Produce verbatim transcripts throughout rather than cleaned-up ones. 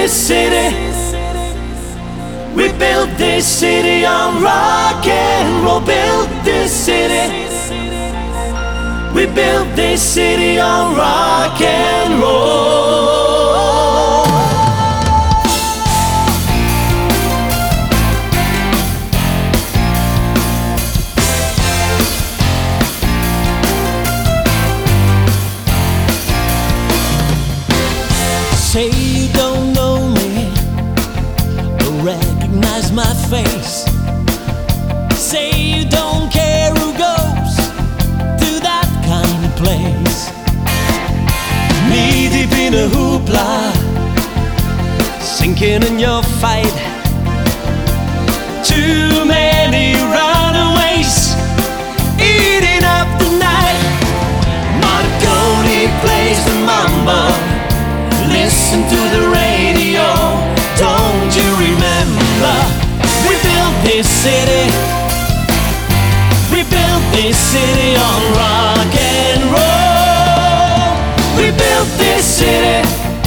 this city. We built this city on rock and roll. Built this city. We built this city on rock and roll. Say you don't know me, but recognize my face. Say you don't care who goes to that kind of place. Knee deep in a hoopla, sinking in your fight. Too many runaways eating up the night. Marconi plays the mambo. Listen to the radio, don't you remember? We built this city. We built this city on rock and roll. We built this city.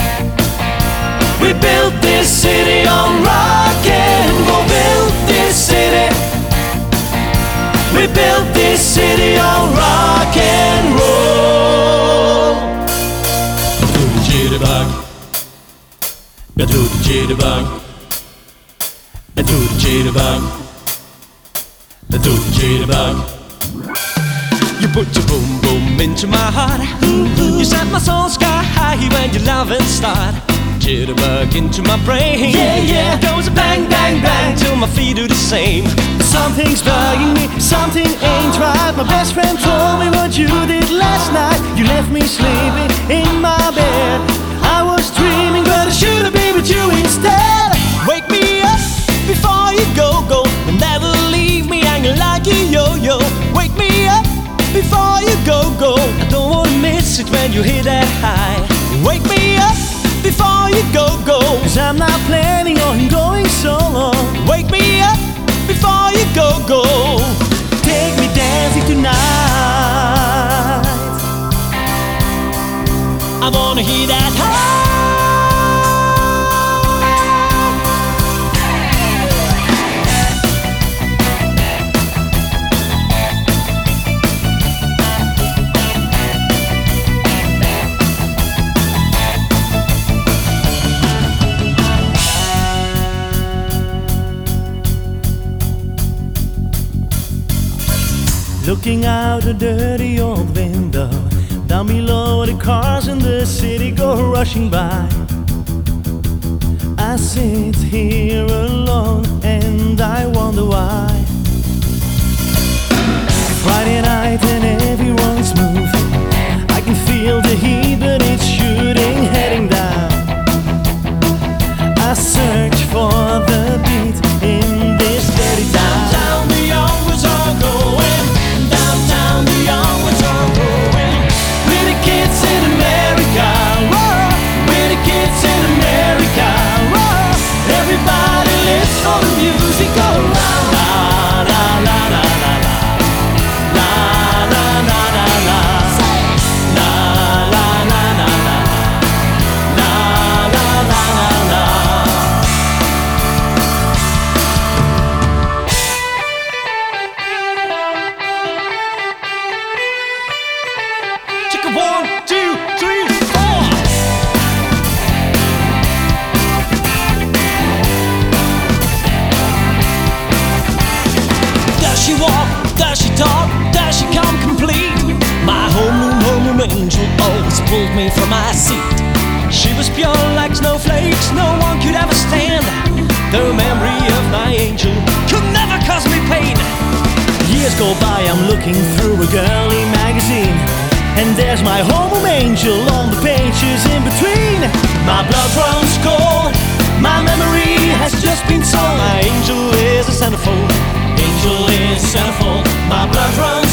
We built this city on rock and roll. Built this city. We built this city on rock and roll. Do the jitterbug. I do the jitterbug. I do the jitterbug. I do the jitterbug. You put your boom boom into my heart. You set my soul sky high when your loving start. Jitterbug into my brain. Yeah, yeah. It goes a bang, bang, bang till my feet do the same. Something's bugging me, something ain't right. My best friend told me what you did last night. You left me sleeping in my bed. I was dreaming, but I should have been with you instead. Wake me up before you go, go. And never leave me hanging like a yo-yo. Wake me up before you go, go. I don't wanna miss it when you hit that high. Wake me up before you go, go. Cause I'm not planning on going solo. Wake me up before you go, go. Take me dancing tonight. I wanna hear that high. Looking out a dirty old window. Down below the cars in the city go rushing by. I sit here alone and I wonder why. Friday night and everyone's moving. I can feel the heat but it's shooting, heading down. I search for the beat in this dirty town. Downtown the young was all going. Downtown the young was all going. We're the kids in America, whoa. We're the kids in America, whoa. Everybody lives for the music go round. La la la la la la. La la la la la. La la la la la. La la la la la. Chicken one, two, three, four. Does she walk? Does she talk? Does she come complete? My homeroom, homeroom angel always pulled me from my seat. She was pure like snowflakes, no one could ever stand. The memory of my angel could never cause me pain. Years go by, I'm looking through a girly magazine, and there's my home angel on the pages in between. My blood runs cold, my memory has just been sold. My angel is a centerfold. Angel is centerfold, my blood runs